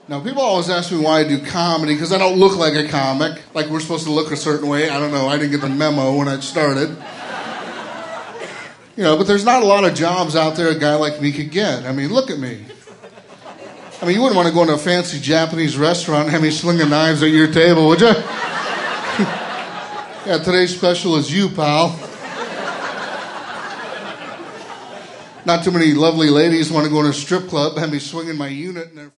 Now, people always ask me why I do comedy, because I don't look like a comic. Like we're supposed to look a certain way. I don't know. I didn't get the memo when I started. But there's not a lot of jobs out there a guy like me could get. I mean, look at me. I mean, you wouldn't want to go into a fancy Japanese restaurant and have me slinging knives at your table, would you? Yeah, today's special is you, pal. Not too many lovely ladies want to go in a strip club and have me swinging my unit in their...